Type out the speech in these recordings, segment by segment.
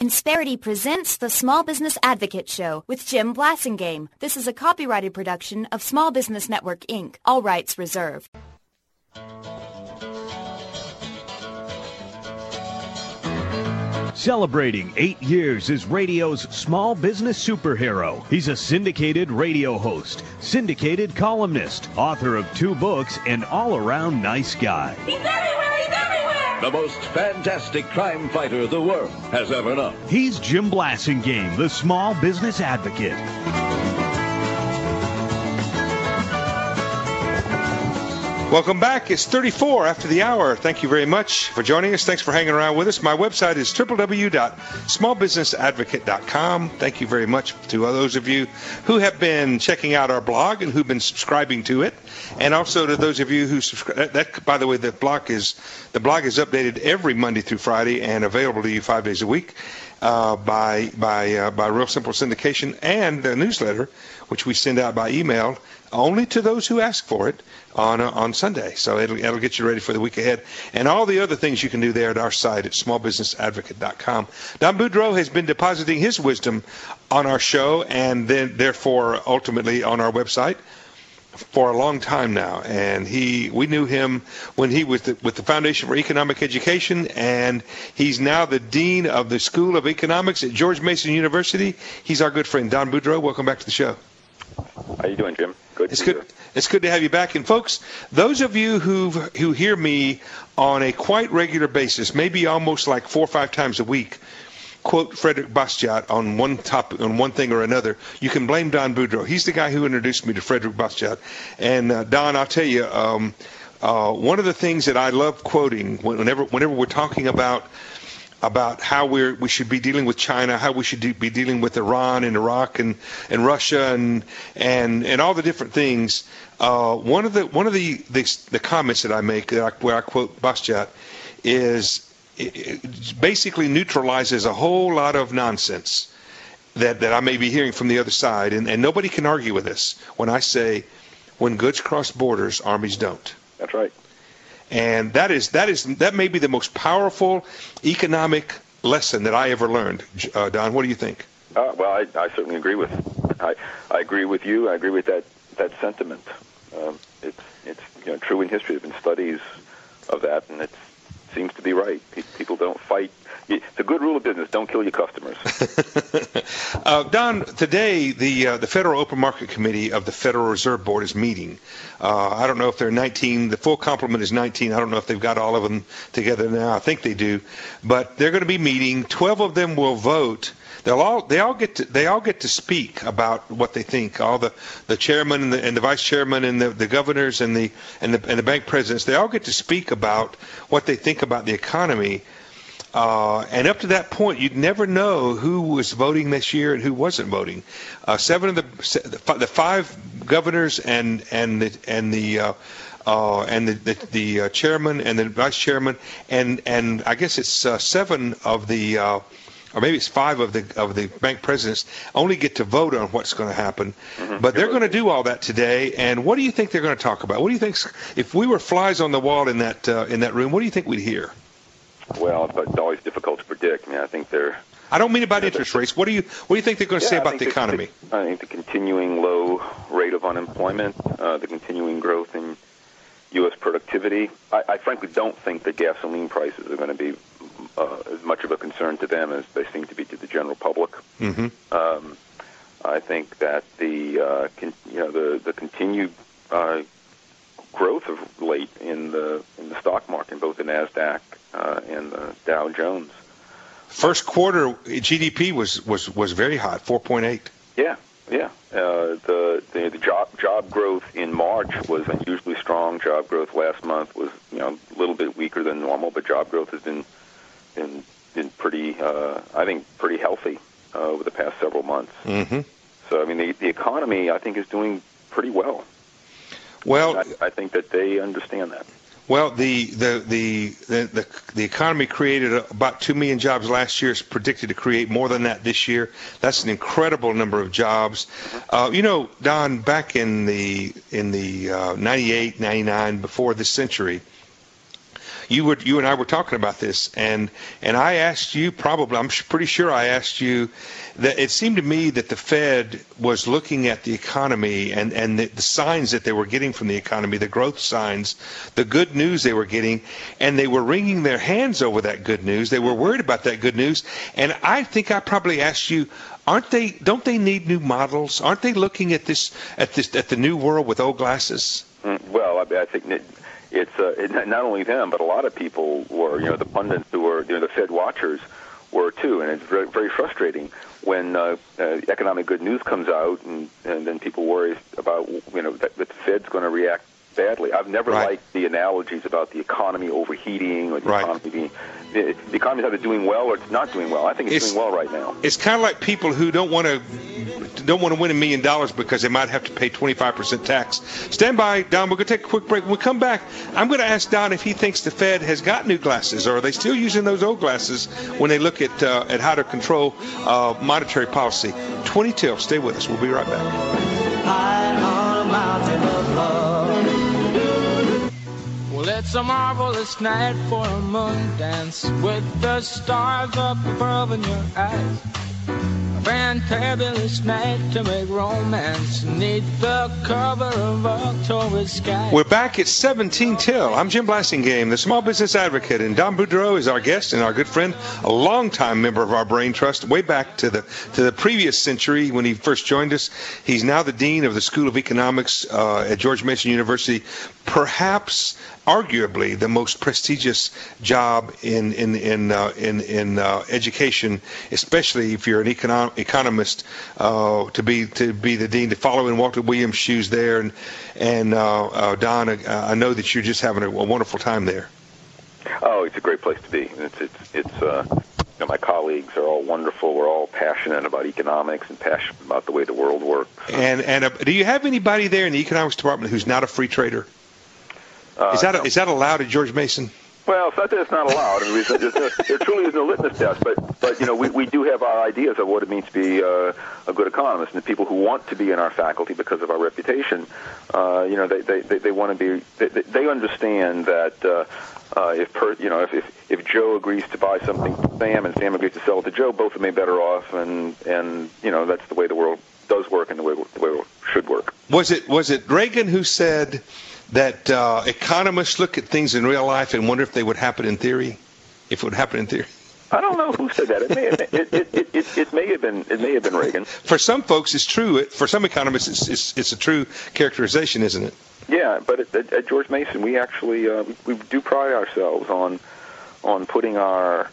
Insperity presents the Small Business Advocate Show with Jim Blasingame. This is a copyrighted production of Small Business Network, Inc. All rights reserved. Celebrating 8 years as radio's small business superhero. He's a syndicated radio host, syndicated columnist, author of 2 books, and all-around nice guy. He's everywhere! He's everywhere! The most fantastic crime fighter the world has ever known. He's Jim Blasingame, the small business advocate. Welcome back. It's 34 after the hour. Thank you very much for joining us. Thanks for hanging around with us. My website is www.smallbusinessadvocate.com. Thank you very much to those of you who have been checking out our blog and who've been subscribing to it. And also to those of you who subscribe. That, by the way, the blog is updated every Monday through Friday and available to you 5 days a week by Real Simple Syndication, and the newsletter, which we send out by email only to those who ask for it on Sunday. So it'll get you ready for the week ahead. And all the other things you can do there at our site at smallbusinessadvocate.com. Don Boudreaux has been depositing his wisdom on our show and then therefore ultimately on our website for a long time now. And we knew him when he was with the Foundation for Economic Education, and he's now the Dean of the School of Economics at George Mason University. He's our good friend. Don Boudreaux, welcome back to the show. How you doing, Jim? It's good to have you back. And folks, those of you who hear me on a quite regular basis, maybe almost like 4 or 5 times a week, quote Frederick Bastiat on one topic, on one thing or another, you can blame Don Boudreaux. He's the guy who introduced me to Frederick Bastiat. And Don, I'll tell you, one of the things that I love quoting whenever we're talking about how we should be dealing with China, how we should be dealing with Iran and Iraq and Russia and all the different things. One of the comments that I make where I quote Bastiat is it basically neutralizes a whole lot of nonsense that I may be hearing from the other side, and nobody can argue with this when I say, when goods cross borders, armies don't. That's right. And that may be the most powerful economic lesson that I ever learned. Don, what do you think? Well, I certainly agree with. I agree with you. I agree with that sentiment. It's true in history. There have been studies of that, and it seems to be right. People don't fight. It's a good rule of business. Don't kill your customers. Don, today the Federal Open Market Committee of the Federal Reserve Board is meeting. I don't know if they're 19. The full complement is 19. I don't know if they've got all of them together now. I think they do. But they're going to be meeting. 12 of them will vote. They all get to speak about what they think. All the chairman and the vice chairman and the governors and the bank presidents, they all get to speak about what they think about the economy. And up to that point, you'd never know who was voting this year and who wasn't voting. 7 of the 5 governors and the chairman and the vice chairman and I guess it's 7 of the or maybe it's 5 of the bank presidents only get to vote on what's going to happen. Mm-hmm. But they're going to do all that today. And what do you think they're going to talk about? What do you think if we were flies on the wall in that room? What do you think we'd hear? Well, it's always difficult to predict. I mean, I think I don't mean about interest rates. What do you think they're going to say about the economy? I think the continuing low rate of unemployment, the continuing growth in U.S. productivity. I frankly don't think that gasoline prices are going to be as much of a concern to them as they seem to be to the general public. Mm-hmm. I think that the continued growth of late in the stock market, both the NASDAQ and the Dow Jones. First quarter GDP was very hot, 4.8. Yeah. The job growth in March was unusually strong. Job growth last month was a little bit weaker than normal, but job growth has been pretty I think pretty healthy over the past several months. Mm-hmm. So I mean the economy I think is doing pretty well. Well, I think that they understand that. Well, the economy created about 2 million jobs last year. It's predicted to create more than that this year. That's an incredible number of jobs. Don, back in the 98, 99, before this century, you and I were talking about this, and I asked you, probably, I'm pretty sure I asked you, that it seemed to me that the Fed was looking at the economy and the signs that they were getting from the economy, the growth signs, the good news they were getting, and they were wringing their hands over that good news. They were worried about that good news, and I think I probably asked you, don't they need new models? Aren't they looking at the new world with old glasses? Well, I think it's not only them, but a lot of people were, the pundits who were, the Fed watchers were too, and it's very, very frustrating when economic good news comes out, and then people worry about, that the Fed's going to react badly. I've never liked the analogies about the economy overheating or the economy being. The economy's either doing well or it's not doing well. I think it's doing well right now. It's kind of like people who don't want to win $1 million because they might have to pay 25% tax. Stand by, Don. We're going to take a quick break. When we come back, I'm going to ask Don if he thinks the Fed has got new glasses, or are they still using those old glasses when they look at how to control monetary policy. 20 till. Stay with us. We'll be right back. High on a mountain of love. Well, it's a marvelous night for a moon dance with the stars up above in your eyes. A fantabulous night to make romance neath the cover of October sky. We're back at 17 till. I'm Jim Blasingame, the small business advocate, and Don Boudreaux is our guest and our good friend, a longtime member of our Brain Trust, way back to the previous century when he first joined us. He's now the dean of the School of Economics at George Mason University, perhaps arguably the most prestigious job in education, especially if you're an economist, to be the dean, to follow in Walter Williams' shoes there. And Don, I know that you're just having a wonderful time there. Oh, it's a great place to be. It's my colleagues are all wonderful. We're all passionate about economics and passionate about the way the world works. And do you have anybody there in the economics department who's not a free trader? Is that allowed at George Mason? Well, it's not that it's not allowed. I mean, there truly is no litmus test, but we do have our ideas of what it means to be a good economist, and the people who want to be in our faculty because of our reputation, they want to be. They understand that if Joe agrees to buy something from Sam and Sam agrees to sell it to Joe, both of them may be better off, and that's the way the world does work and the way it should work. Was it Reagan who said that economists look at things in real life and wonder if they would happen in theory? If it would happen in theory? I don't know who said that. It may have been Reagan. For some folks, it's true. For some economists, it's a true characterization, isn't it? Yeah, but at George Mason, we actually we do pride ourselves on putting our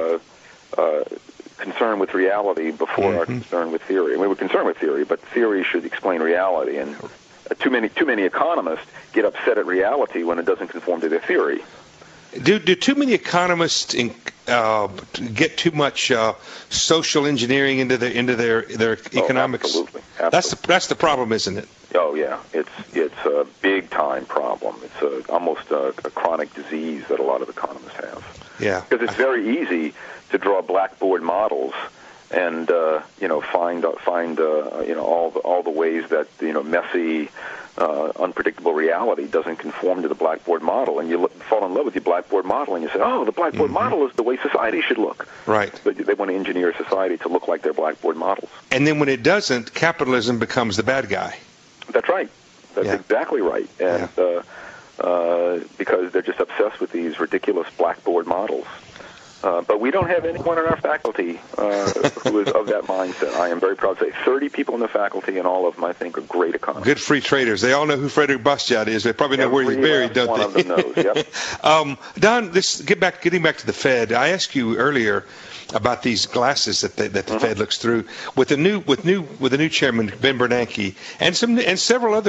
concern with reality before our concern with theory. We were concerned with theory, but theory should explain reality. And too many economists get upset at reality when it doesn't conform to their theory. Do too many economists get too much social engineering into their economics? Absolutely. That's the problem, isn't it? Oh yeah, it's a big time problem. It's almost a chronic disease that a lot of economists have. Yeah, because it's very easy to draw blackboard models and find all the ways that messy, unpredictable reality doesn't conform to the blackboard model, and you fall in love with your blackboard model, and you say, "Oh, the blackboard model is the way society should look." Right. But they want to engineer society to look like their blackboard models. And then when it doesn't, capitalism becomes the bad guy. That's right. That's exactly right. And because they're just obsessed with these ridiculous blackboard models. But we don't have anyone in our faculty who is of that mindset. I am very proud to say 30 people in the faculty, and all of them, I think, are great economists. Good free traders. They all know who Frederick Bastiat is. They probably know where he's buried, don't they? One of them knows, yep. Don, getting back to the Fed, I asked you earlier about these glasses that the Fed looks through with the new chairman Ben Bernanke and several other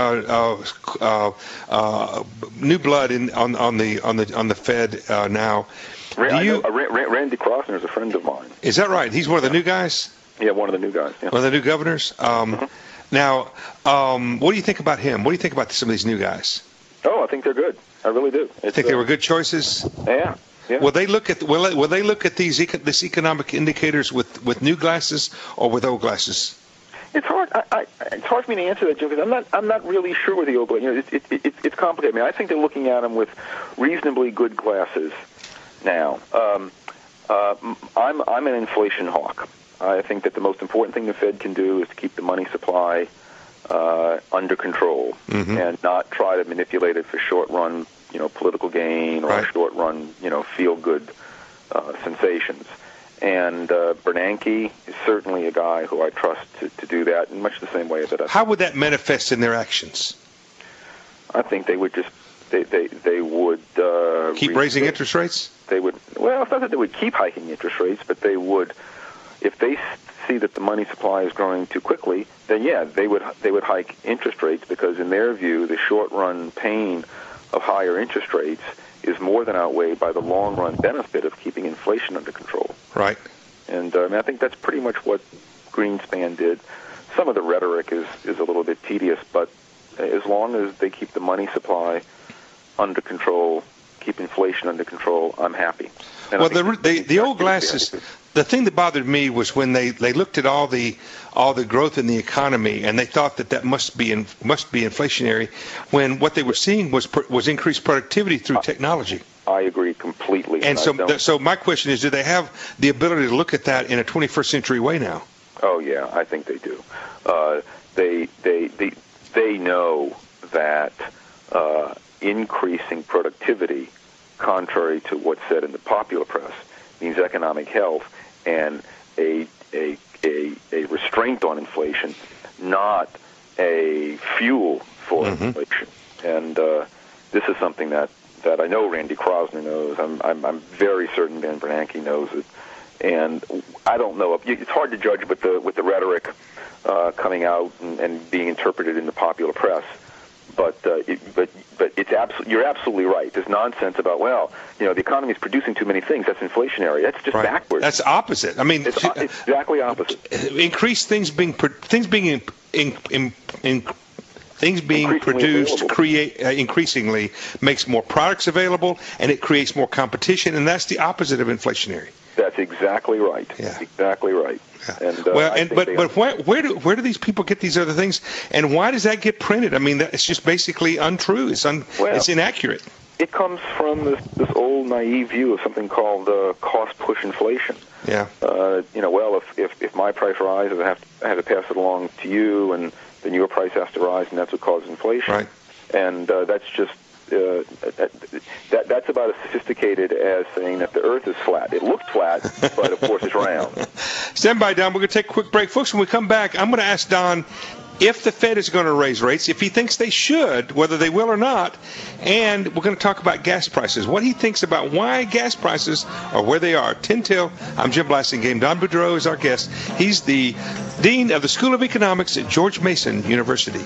new blood on the Fed now. Randy Krossner is a friend of mine. Is that right? He's one of the new guys? Yeah, one of the new guys. Yeah. One of the new governors? Now, what do you think about him? What do you think about some of these new guys? Oh, I think they're good. I really do. I think they were good choices? Yeah. Yeah. Will they look at these economic indicators with new glasses or with old glasses? It's hard. It's hard for me to answer that, Jim, because I'm not really sure with the oil. You know, it's complicated. I mean, I think they're looking at them with reasonably good glasses now. I'm an inflation hawk. I think that the most important thing the Fed can do is to keep the money supply under control and not try to manipulate it for short-run, political gain or short-run, feel-good sensations. And Bernanke is certainly a guy who I trust to do that in much the same way that How would that manifest in their actions? I think they would just they would keep raising interest rates. They would. Well, it's not that they would keep hiking interest rates, but they would, if they see that the money supply is growing too quickly, then they would hike interest rates, because in their view, the short run pain of higher interest rates is more than outweighed by the long run benefit of keeping inflation under control. Right. And I think that's pretty much what Greenspan did. Some of the rhetoric is a little bit tedious, but as long as they keep the money supply under control, keep inflation under control, I'm happy. And well, the old glasses. The thing that bothered me was when they looked at all the growth in the economy, and they thought that must be inflationary, when what they were seeing was increased productivity through technology. I agree completely. And so my question is, do they have the ability to look at that in a 21st century way now? Oh yeah, I think they do. They know that increasing productivity, contrary to what's said in the popular press, means economic health and a restraint on inflation, not a fuel for inflation. And this is something that I know Randy Krasner knows. I'm very certain Ben Bernanke knows it. And I don't know. It's hard to judge with the rhetoric coming out and being interpreted in the popular press. But it's you're absolutely right. There's nonsense about, the economy is producing too many things. That's inflationary. That's just backwards. That's opposite. I mean, it's exactly opposite. Increased things being produced increasingly makes more products available, and it creates more competition, and that's the opposite of inflationary. That's exactly right. Yeah. Exactly right. And, but where do these people get these other things, and why does that get printed? I mean, it's just basically untrue. It's inaccurate. It comes from this old naive view of something called cost push inflation. Yeah. If my price rises, I have to pass it along to you, and then your price has to rise, and that's what causes inflation. Right. And that's just that's about as sophisticated as saying that the Earth is flat. It looks flat, but of course it's round. Stand by, Don. We're going to take a quick break. Folks, when we come back, I'm going to ask Don if the Fed is going to raise rates, if he thinks they should, whether they will or not, and we're going to talk about gas prices, what he thinks about why gas prices are where they are. 10 till. I'm Jim Blasingame. Don Boudreau is our guest. He's the Dean of the School of Economics at George Mason University.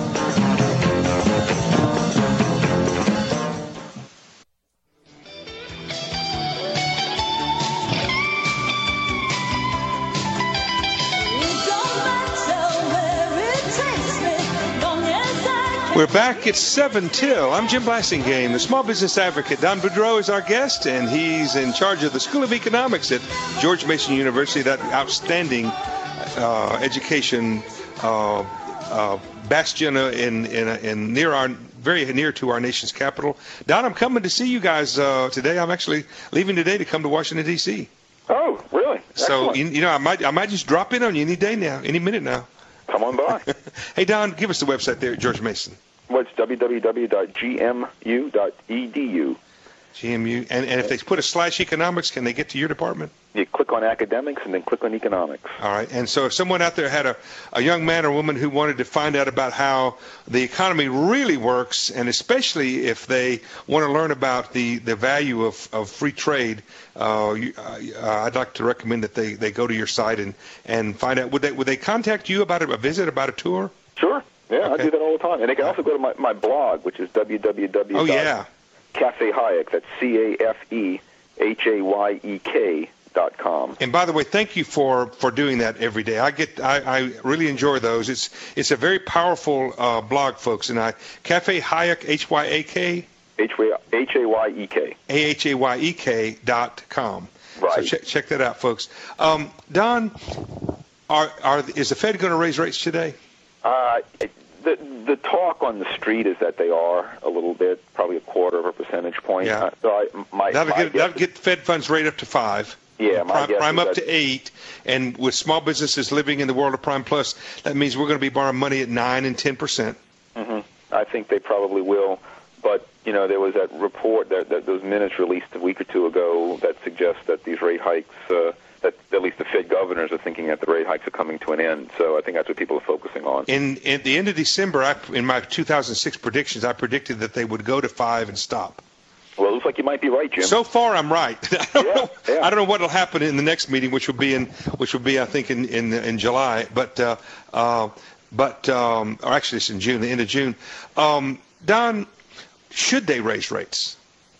We're back at 7 till. I'm Jim Blasingame, the small business advocate. Don Boudreau is our guest, and he's in charge of the School of Economics at George Mason University, that outstanding education bastion very near to our nation's capital. Don, I'm coming to see you guys today. I'm actually leaving today to come to Washington, D.C. Oh, really? So, I might just drop in on you any minute now. Come on by. Hey, Don, give us the website there at George Mason. Well, it's www.gmu.edu. GMU. And if they put a / economics, can they get to your department? You click on academics and then click on economics. All right. And so if someone out there had a young man or woman who wanted to find out about how the economy really works, and especially if they want to learn about the value of free trade, I'd like to recommend that they go to your site and find out. Would they contact you about a visit, about a tour? Sure. Yeah, okay. I do that all the time. And they can also go to my blog, which is www. Oh, yeah. Cafe Hayek, that's CAFEHAYEK.com. And by the way, thank you for doing that every day. I really enjoy those. It's a very powerful blog, folks. And Cafe Hayek, HYAK? HAYEK. AHAYEK.com. Right. So check that out, folks. Don, Is the Fed going to raise rates today? The talk on the street is that they are a little bit, probably 0.25 percentage point. Yeah. That'll get Fed funds rate up to 5. Yeah, my guess Prime is up to 8, and with small businesses living in the world of Prime Plus, that means we're going to be borrowing money at 9 and 10%. Mm-hmm. I think they probably will, but there was that report that those minutes released a week or two ago that suggests that these rate hikes, that at least the Fed governors are thinking that the rate hikes are coming to an end. So I think that's what people are focusing on. At the end of December, in my 2006 predictions, I predicted that they would go to 5 and stop. Well, it looks like you might be right, Jim. So far, I'm right. I don't know what will happen in the next meeting, which will be I think in July, or actually it's in June, the end of June. Don, should they raise rates?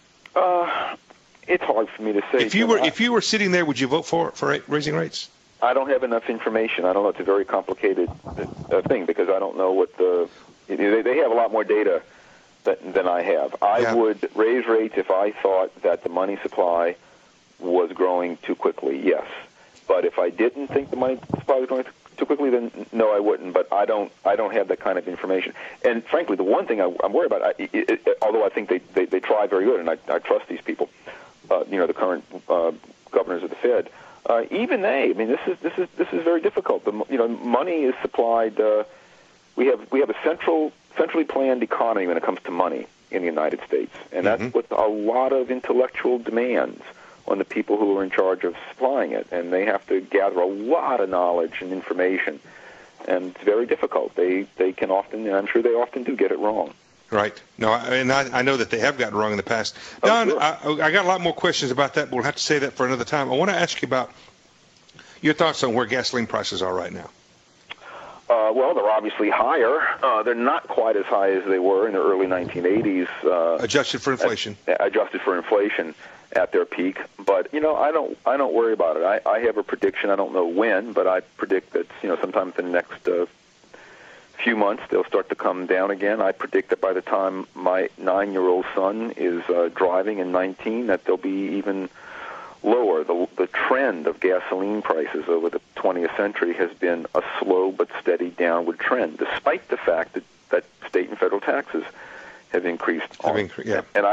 It's hard for me to say. If you were sitting there, would you vote for raising rates? I don't have enough information. I don't know. It's a very complicated thing because I don't know what they have a lot more data than I have. I would raise rates if I thought that the money supply was growing too quickly, yes. But if I didn't think the money supply was growing too quickly, then no, I wouldn't. But I don't have that kind of information. And frankly, the one thing I'm worried about, although I think they try very good, and I trust these people, the current governors of the Fed, even they. I mean, this is very difficult. Money is supplied. We have a centrally planned economy when it comes to money in the United States, and that's with a lot of intellectual demands on the people who are in charge of supplying it, and they have to gather a lot of knowledge and information, and it's very difficult. They can often, and I'm sure they often do get it wrong. Right. No, I know that they have gotten wrong in the past. Don, sure. I got a lot more questions about that, but we'll have to say that for another time. I want to ask you about your thoughts on where gasoline prices are right now. Well, they're obviously higher. They're not quite as high as they were in the early 1980s. Adjusted for inflation. Adjusted for inflation at their peak. But, I don't worry about it. I have a prediction. I don't know when, but I predict that, sometime in the next few months they'll start to come down again. I predict that by the time my 9-year-old son is driving in 19, that they'll be even lower. The trend of gasoline prices over the 20th century has been a slow but steady downward trend, despite the fact that state and federal taxes have increased. And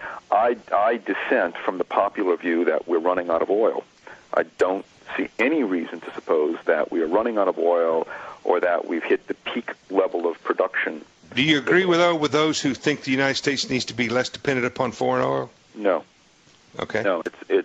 I dissent from the popular view that we're running out of oil. I don't see any reason to suppose that we are running out of oil or that we've hit the peak level of production. Do you agree with those who think the United States needs to be less dependent upon foreign oil? No. Okay. No, it's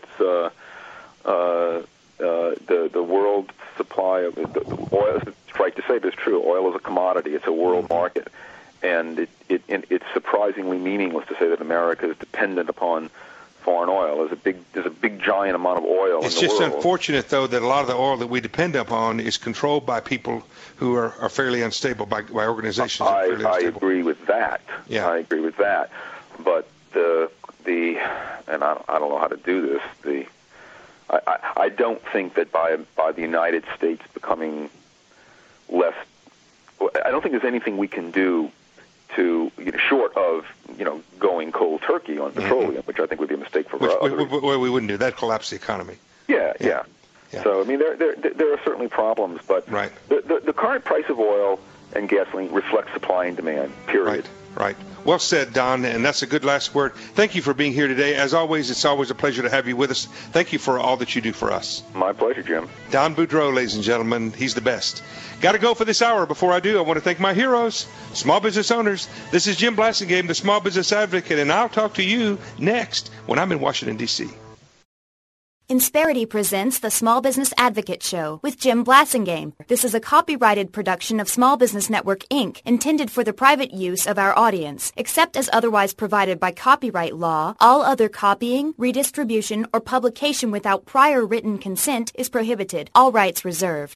the world supply of the oil. It's right to say, but it's true. Oil is a commodity. It's a world market, and it's surprisingly meaningless to say that America is dependent upon foreign oil. There's a big giant amount of oil. It's in the just world. Unfortunate, though, that a lot of the oil that we depend upon is controlled by people who are fairly unstable, by organizations. I agree with that. Yeah. I agree with that, but and I don't know how to do this. I don't think that by the United States becoming less, I don't think there's anything we can do to, short of going cold turkey on petroleum, which I think would be a mistake for others. We wouldn't do that. Collapse the economy. Yeah. So I mean, there are certainly problems, but right. The current price of oil and gasoline reflects supply and demand. Period. Right. Well said, Don, and that's a good last word. Thank you for being here today. As always, it's always a pleasure to have you with us. Thank you for all that you do for us. My pleasure, Jim. Don Boudreau, ladies and gentlemen, he's the best. Got to go for this hour. Before I do, I want to thank my heroes, small business owners. This is Jim Blasingame, the Small Business Advocate, and I'll talk to you next when I'm in Washington, D.C. Insperity presents the Small Business Advocate Show with Jim Blasingame. This is a copyrighted production of Small Business Network, Inc., intended for the private use of our audience. Except as otherwise provided by copyright law, all other copying, redistribution, or publication without prior written consent is prohibited. All rights reserved.